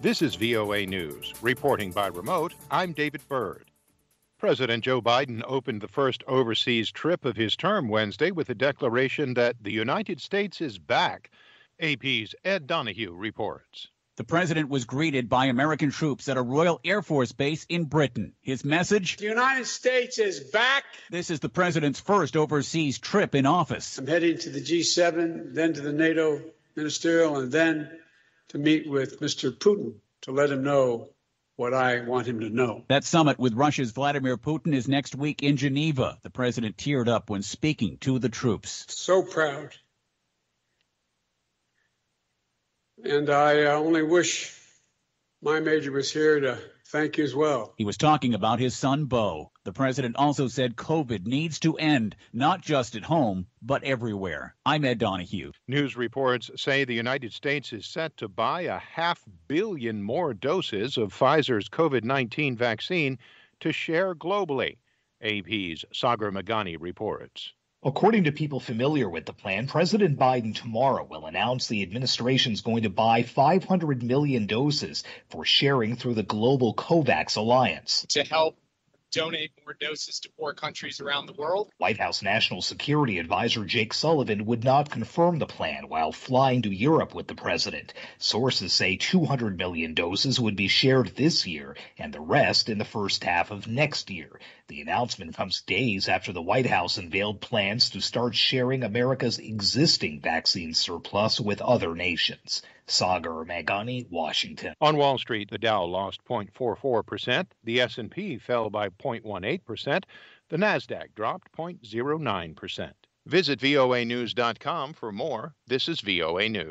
This is VOA News. Reporting by remote, I'm David Byrd. President Joe Biden opened the first overseas trip of his term Wednesday with a declaration that the United States is back. AP's Ed Donahue reports. The president was greeted by American troops at a Royal Air Force base in Britain. His message? The United States is back. This is the president's first overseas trip in office. I'm heading to the G7, then to the NATO ministerial, and then to meet with Mr. Putin to let him know what I want him to know. That summit with Russia's Vladimir Putin is next week in Geneva. The president teared up when speaking to the troops. So proud. And I only wish my major was here to thank you as well. He was talking about his son, Beau. The president also said COVID needs to end, not just at home, but everywhere. I'm Ed Donahue. News reports say the United States is set to buy 500 million more doses of Pfizer's COVID-19 vaccine to share globally. AP's Sagar Meghani reports. According to people familiar with the plan, President Biden tomorrow will announce the administration's going to buy 500 million doses for sharing through the global COVAX alliance. To help donate more doses to poor countries around the world. White House National Security Advisor Jake Sullivan would not confirm the plan while flying to Europe with the president. Sources say 200 million doses would be shared this year and the rest in the first half of next year. The announcement comes days after the White House unveiled plans to start sharing America's existing vaccine surplus with other nations. Sagar Meghani, Washington. On Wall Street, the Dow lost 0.44%, the S&P fell by 0.18%, the Nasdaq dropped 0.09%. Visit voanews.com for more. This is VOA News.